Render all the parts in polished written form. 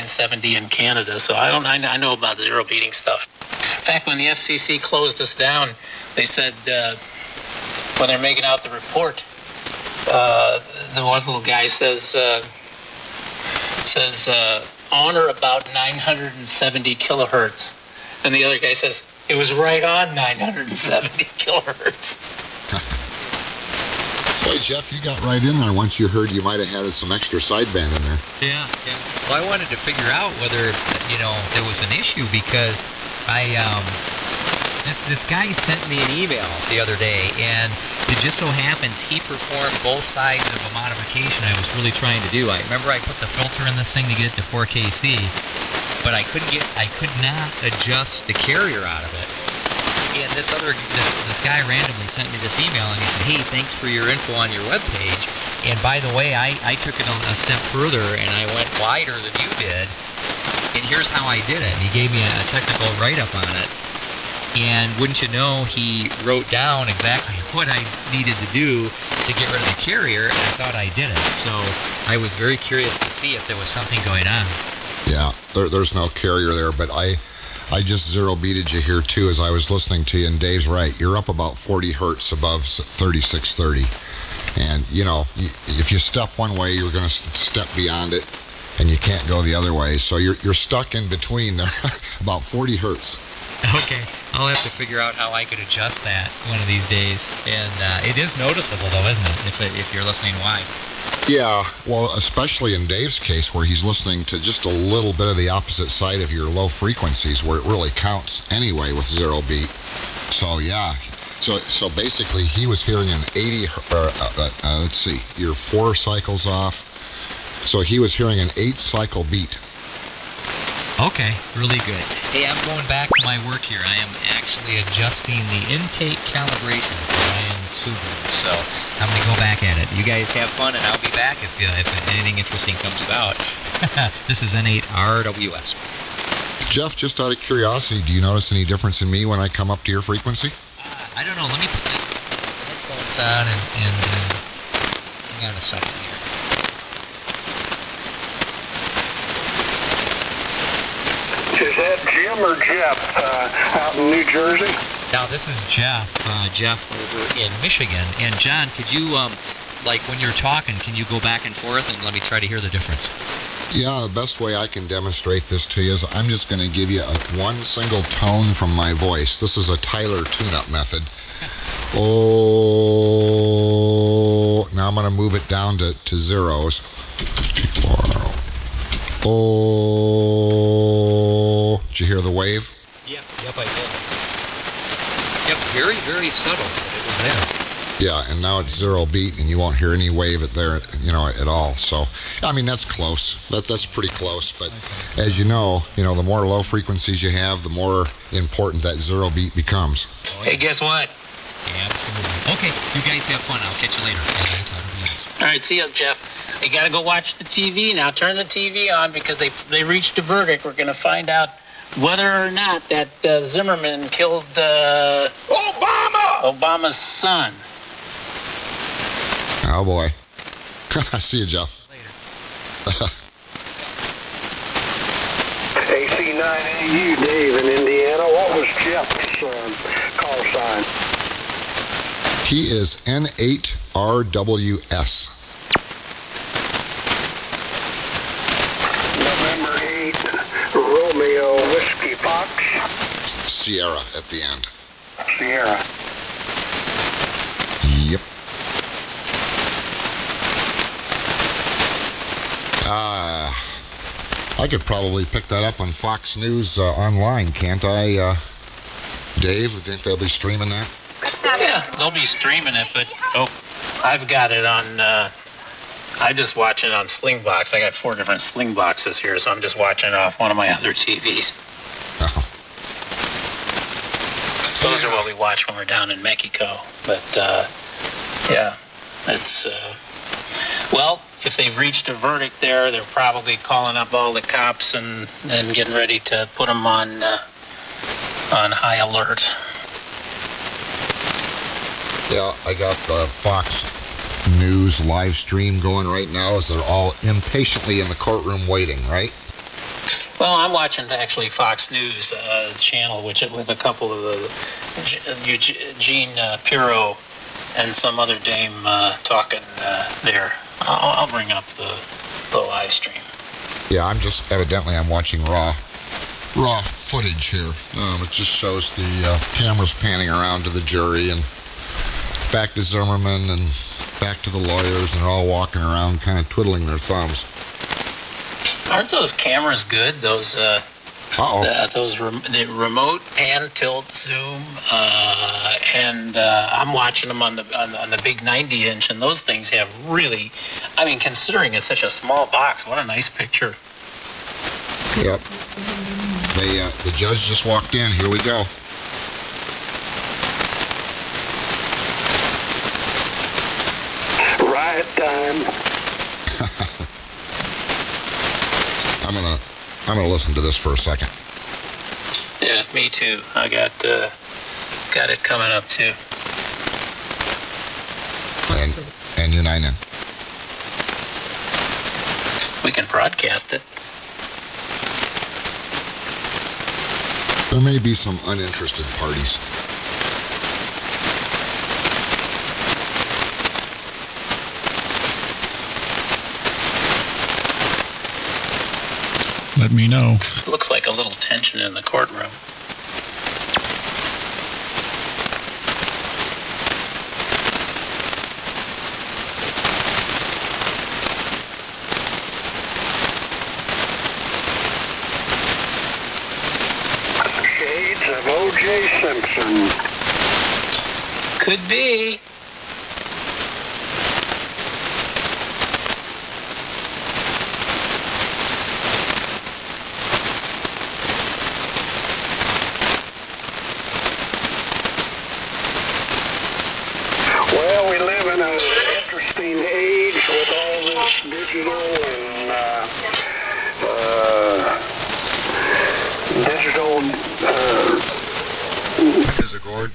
970 in Canada, so I know about zero beating stuff. In fact, when the FCC closed us down, they said when they're making out the report, the one little guy says on or about 970 kilohertz, and the other guy says it was right on 970 kilohertz. Boy, Jeff, you got right in there once you heard you might have had some extra sideband in there. Yeah. Well, I wanted to figure out whether, there was an issue because this guy sent me an email the other day, and it just so happens he performed both sides of a modification I was really trying to do. I remember I put the filter in this thing to get it to 4KC, but I could not adjust the carrier out of it. And this guy randomly sent me this email, and he said, hey, thanks for your info on your webpage. And by the way, I took it a step further, and I went wider than you did. And here's how I did it. He gave me a technical write-up on it. And wouldn't you know, he wrote down exactly what I needed to do to get rid of the carrier, and I thought I did it. So I was very curious to see if there was something going on. Yeah, there's no carrier there, but I just zero beated you here too as I was listening to you, and Dave's right. You're up about 40 hertz above 3630. And, if you step one way, you're going to step beyond it, and you can't go the other way. So you're stuck in between there, about 40 hertz. Okay, I'll have to figure out how I could adjust that one of these days. And it is noticeable, though, isn't it, if you're listening wide? Yeah, well, especially in Dave's case where he's listening to just a little bit of the opposite side of your low frequencies where it really counts anyway with zero beat. So, yeah. So basically he was hearing an 80, let's see, you're 4 cycles off. So he was hearing an 8-cycle beat. Okay, really good. Hey, I'm going back to my work here. I am actually adjusting the intake calibration for my Subaru. So I'm going to go back at it. You guys have fun, and I'll be back if anything interesting comes about. This is N8RWS. Jeff, just out of curiosity, do you notice any difference in me when I come up to your frequency? I don't know. Let me put the headphones on and hang on a second here. Is that Jim or Jeff out in New Jersey? Now, this is Jeff over in Michigan. And, John, could you, when you're talking, can you go back and forth and let me try to hear the difference? Yeah, the best way I can demonstrate this to you is I'm just going to give you one single tone from my voice. This is a Tyler tune-up method. Oh, now I'm going to move it down to zeros. Oh, did you hear the wave? Yep, I did. Yep, very, very subtle, but it was there. Yeah, and now it's zero beat, and you won't hear any wave at all. So, I mean, that's close. That's pretty close. But okay. As you know, the more low frequencies you have, the more important that zero beat becomes. Oh, yeah. Hey, guess what? Yeah, absolutely. Okay, you guys have fun. I'll catch you later. All right, see you, Jeff. You got to go watch the TV now. Turn the TV on because they reached a verdict. We're going to find out whether or not that Zimmerman killed Obama's son. Oh, boy. See you, Jeff. Later. AC9AU, Dave in Indiana. What was Jeff's call sign? He is N8RWS. November 8, Romeo Whiskey Fox. Sierra at the end. Sierra. Yep. I could probably pick that up on Fox News online, can't I, Dave? Do you think they'll be streaming that? Yeah, they'll be streaming it, but I've got it on. I just watch it on Slingbox. I got 4 different Slingboxes here, so I'm just watching it off one of my other TVs. Oh. Those are what we watch when we're down in Mexico. But yeah, it's well, if they've reached a verdict there, they're probably calling up all the cops and getting ready to put them on high alert. Yeah, I got the Fox News live stream going right now as they're all impatiently in the courtroom waiting, right? Well, I'm watching actually Fox News channel, with a couple of the Eugene Pirro and some other dame talking there. I'll bring up the live stream. Yeah, I'm watching raw footage here. It just shows the cameras panning around to the jury and back to Zimmerman and back to the lawyers, and they're all walking around kind of twiddling their thumbs. Aren't those cameras good? Those the remote pan, tilt, zoom, and I'm watching them on the big 90-inch, and those things have really, I mean, considering it's such a small box, what a nice picture. Yep. The judge just walked in. Here we go. Riot time. I'm gonna listen to this for a second. Yeah, me too. I got it coming up too. And you're 9 in. We can broadcast it. There may be some uninterested parties. Let me know. Looks like a little tension in the courtroom. Shades of O.J. Simpson. Could be. Well, we live in an interesting age with all this digital This is a Gord.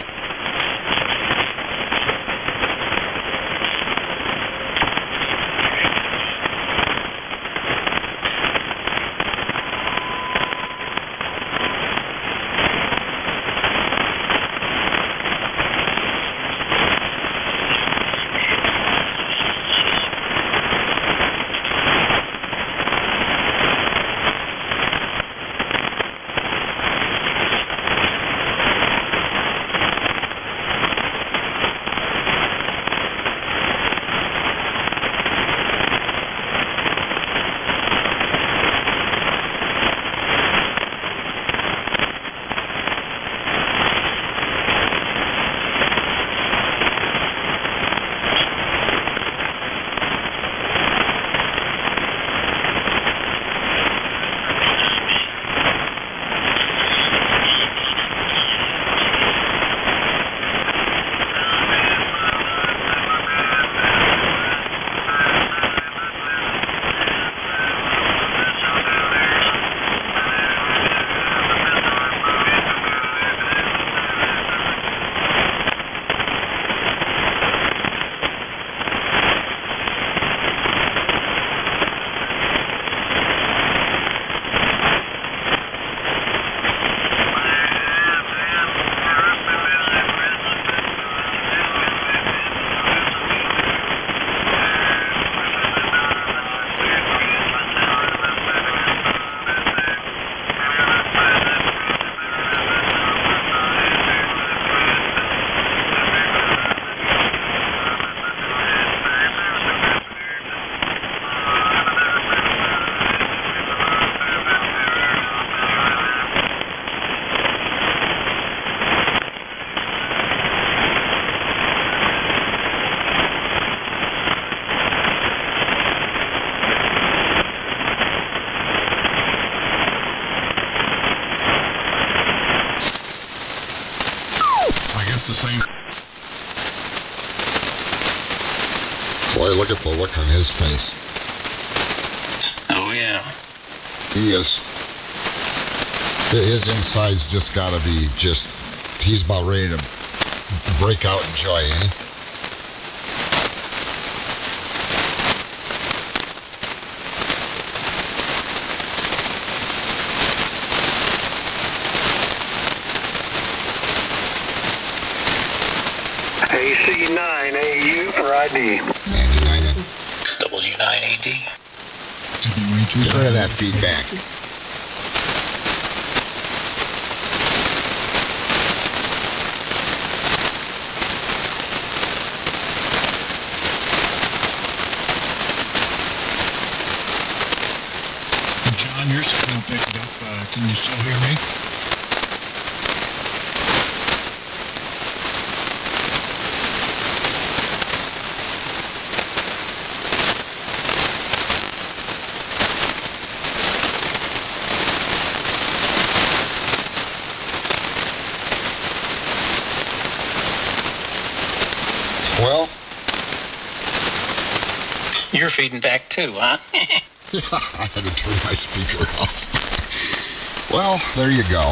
The same. Boy, look at the look on his face. Oh, yeah. He is. His inside's just got to be he's about ready to break out in joy, ain't he? Andy. Andy 9. W9AD. Get rid of that feedback. John, your signal picked up. Can you still hear me? Well, You're feeding back too, huh? I had to turn my speaker off. Well, there you go.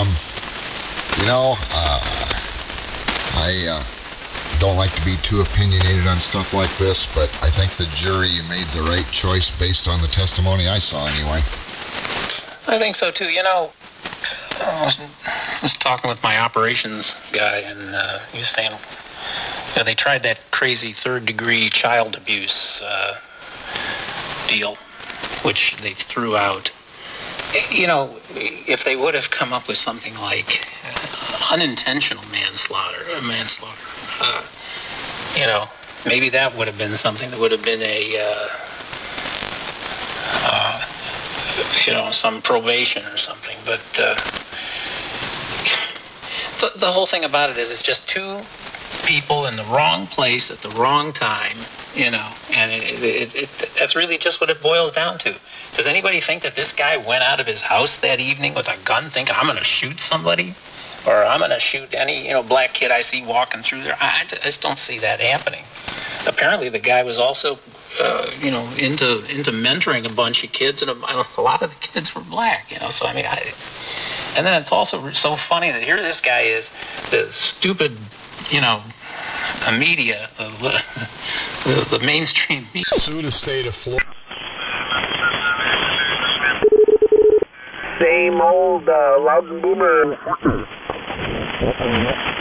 I don't like to be too opinionated on stuff like this, but I think the jury made the right choice based on the testimony I saw anyway. I think so too. I was talking with my operations guy, and he was saying, they tried that crazy third-degree child abuse deal, which they threw out. If they would have come up with something like unintentional manslaughter, maybe that would have been something that would have been some probation or something. But the whole thing about it is it's just two people in the wrong place at the wrong time, and that's really just what it boils down to. Does anybody think that this guy went out of his house that evening with a gun thinking, I'm going to shoot somebody? Or I'm going to shoot any, black kid I see walking through there? I just don't see that happening. Apparently the guy was also, into mentoring a bunch of kids, and a lot of the kids were black, so and then it's also so funny that here this guy is, the stupid, media, the mainstream media. Sue the state of Florida. Same old loud and boomer.